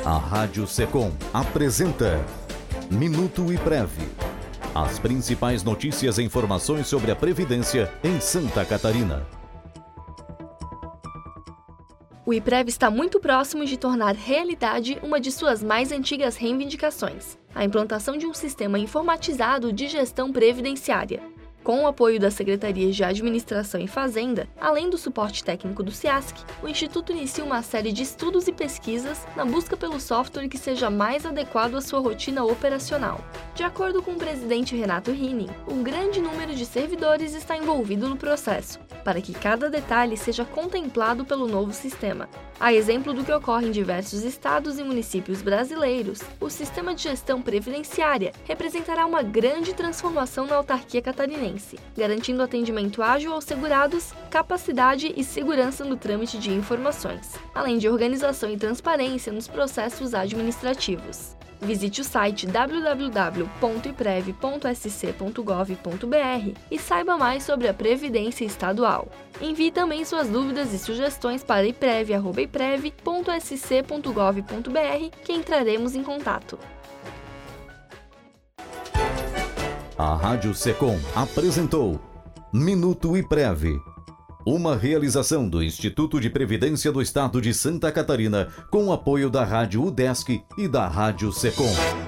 A Rádio Secom apresenta Minuto IPREV. As principais notícias e informações sobre a Previdência em Santa Catarina. O IPREV está muito próximo de tornar realidade uma de suas mais antigas reivindicações: a implantação de um sistema informatizado de gestão previdenciária. Com o apoio das Secretarias de Administração e Fazenda, além do suporte técnico do SEASC, o Instituto inicia uma série de estudos e pesquisas na busca pelo software que seja mais adequado à sua rotina operacional. De acordo com o presidente Renato Rini, um grande número de servidores está envolvido no processo, para que cada detalhe seja contemplado pelo novo sistema. A exemplo do que ocorre em diversos estados e municípios brasileiros, o sistema de gestão previdenciária representará uma grande transformação na autarquia catarinense, garantindo atendimento ágil aos segurados, capacidade e segurança no trâmite de informações, além de organização e transparência nos processos administrativos. Visite o site www.iprev.sc.gov.br e saiba mais sobre a Previdência Estadual. Envie também suas dúvidas e sugestões para iprev@iprev.sc.gov.br que entraremos em contato. A Rádio Secom apresentou Minuto IPREV, uma realização do Instituto de Previdência do Estado de Santa Catarina com o apoio da Rádio UDESC e da Rádio Secom.